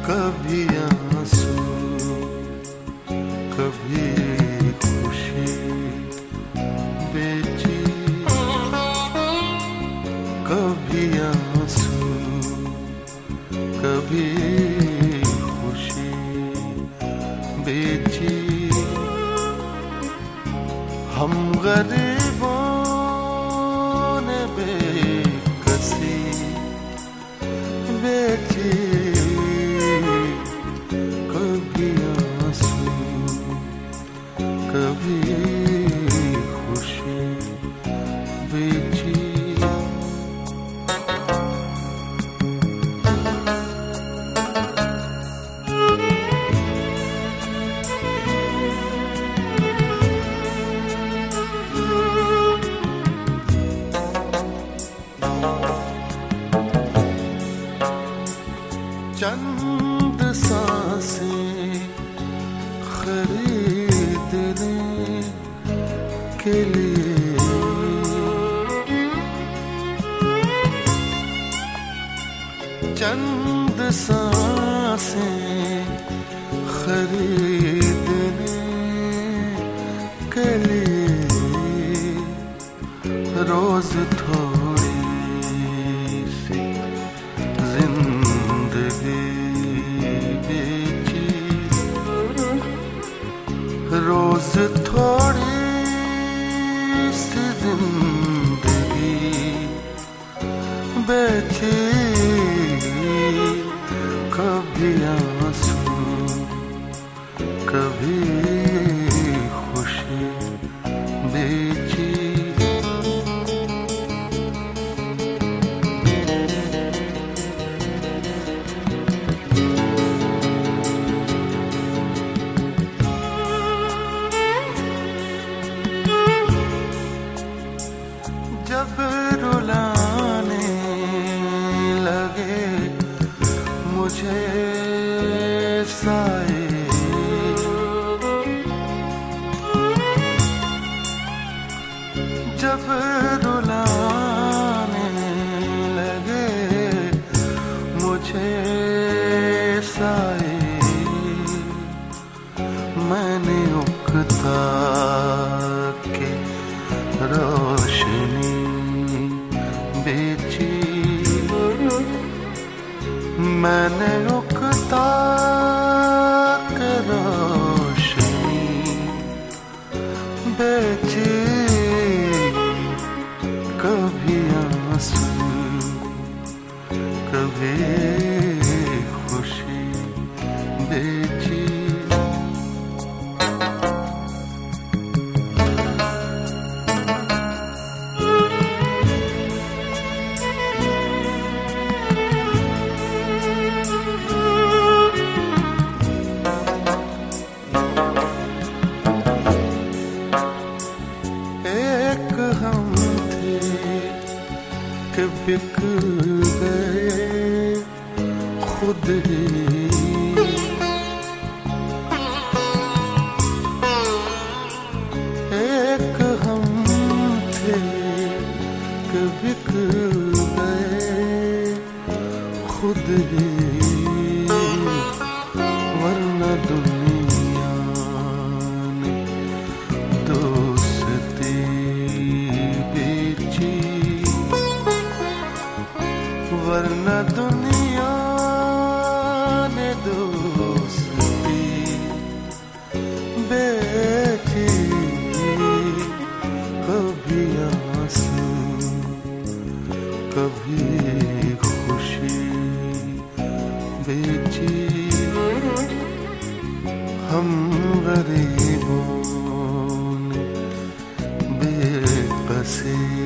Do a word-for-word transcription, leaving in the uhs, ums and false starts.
कभी आंसू कभी खुशी बेची, कभी आंसू कभी खुशी बेची। हम गरीबों ने बेकसी बेची, कभी आंसू कभी खुशी बेची। चंद सांसें खरीदने के लिए चंद सांसें खरीदने के लिए रोज थोड़ी सी जिंदगी बेची, रोज थोड़ी सी जिंदगी बेची। कभी आंसू कभी खुशी बेची। जब रुलाने लगे मुझे साए, जब रुलाने लगे मुझे साए, मैंने उकता के रोशनी बेची, मैंने उकता के रोशनी बेची। कभी आंसू कभी खुशी बेची। हम थे कि बिक गए खुद ही, एक हम थे कि बिक गए खुद ही, वरना दुनिया ने दोस्ती बेची, वरना दुनिया ने दोस्ती बेची। कभी आंसू कभी खुशी बेची। हम गरीबों ने बेकसी